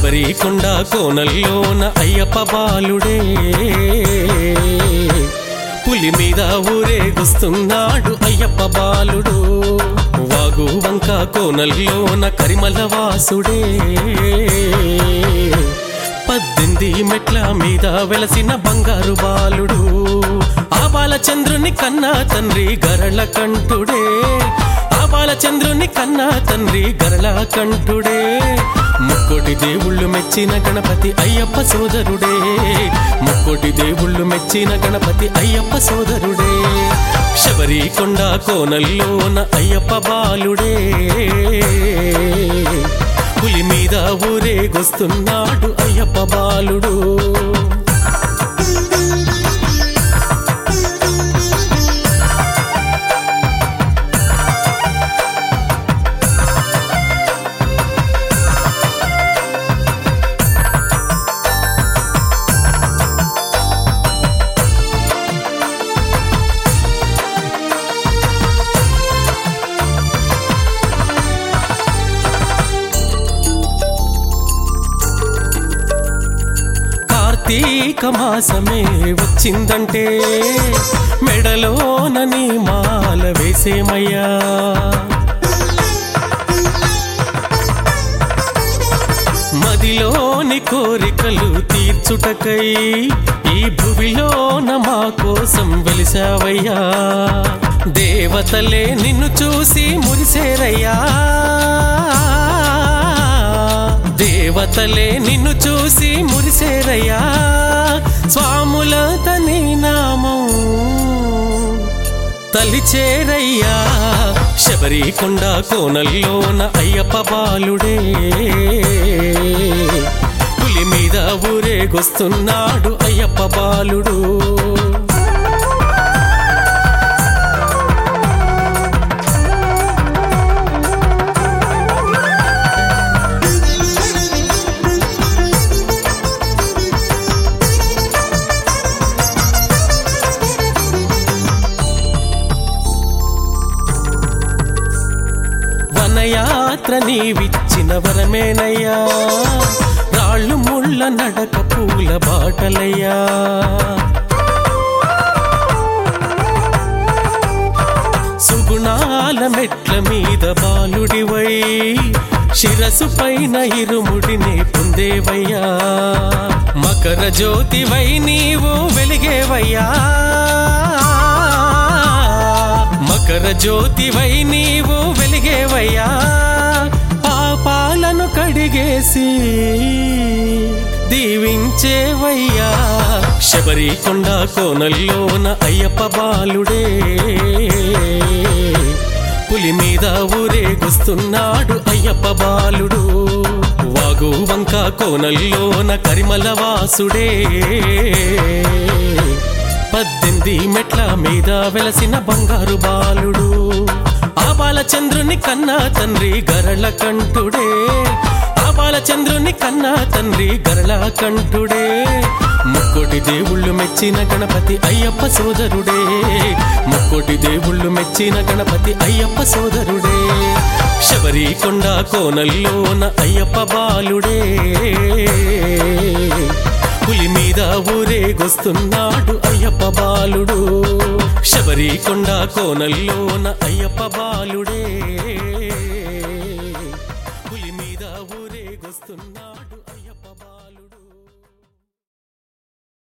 శబరికొండ కోనల్లోన అయ్యప్ప బాలుడే పులి మీద ఊరేగుస్తున్నాడు అయ్యప్ప బాలుడు వాగు వంక కోనల్లోన కరిమల వాసుడే 18 మెట్ల మీద వెలసిన బంగారు బాలుడు ఆ బాలచంద్రుని కన్నా తండ్రి గరళ కంఠుడే ఆ బాలచంద్రుని కన్నా తండ్రి గరళ కంఠుడే ముక్కోటి దేవుళ్ళు మెచ్చిన గణపతి అయ్యప్ప సోదరుడే ముక్కోటి దేవుళ్ళు మెచ్చిన గణపతి అయ్యప్ప సోదరుడే శబరికొండ కోనల్లోన అయ్యప్ప బాలుడే పులి మీద ఊరేగొస్తున్నాడు అయ్యప్ప బాలుడు కార్తీక మాసమే వచ్చిందంటే మెడలోన నీ మాల వేసేమయ్యా మదిలోని కోరికలు తీర్చుటకై ఈ భువిలోన మా కోసం వెలిసావయ్యా దేవతలే నిన్ను చూసి మురిసేరయ్యా దేవతలే నిన్ను చూసి మురిసేరయ్యా స్వాముల తని నామం తలిచేరయ్యా శబరికొండ కోనల్లోన అయ్యప్ప బాలుడే పులి మీద ఊరేగొస్తున్నాడు అయ్యప్ప బాలుడు వనయాత్ర నీవిచ్చిన వరమేనయ్యా రాళ్ళు ముళ్ళ నడక పూల బాటలయ్యా సుగుణాల మెట్ల మీద బాలుడివై శిరసు పైన ఇరుముడిని పొందేవయ్యా మకర జ్యోతివై నీవు వెలిగేవయ్యా మకర జ్యోతివై నీవు వెలిగేవయ్యా పాపాలను కడిగేసి దీవించేవయ్యా శబరికొండ కోనల్లోన అయ్యప్ప బాలుడే పులి మీద ఊరేగొస్తున్నాడు అయ్యప్ప బాలుడు వాగు వంక కోనల్లోన కరిమల వాసుడే 18 మెట్ల మీద వెలసిన బంగారు బాలుడు ఆ బాలచంద్రుని కన్నా తండ్రి గరళ కంఠుడే ఆ బాలచంద్రుని కన్నా తండ్రి గరళ కంఠుడే ముక్కోటి దేవుళ్ళు మెచ్చిన గణపతి అయ్యప్ప సోదరుడే ముక్కోటి దేవుళ్ళు మెచ్చిన గణపతి అయ్యప్ప సోదరుడే శబరికొండ కోనల్లోన అయ్యప్ప బాలుడే పులి మీద ఊరేగొస్తున్నాడు అయ్యప్ప బాలుడు శబరికొండ కోనల్లోన అయ్యప్ప బాలుడే